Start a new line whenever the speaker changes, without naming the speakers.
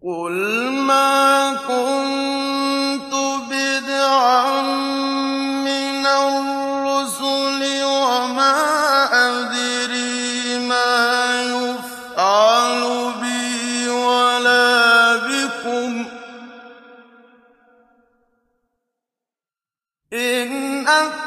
قُلْ مَا كُنتُ بِدْعًا مِّنَ الرُّسُلِ وَمَا أَدْرِي مَا يُفْعَلُ بِي وَلَا بِكُمْ ۖ إِنْ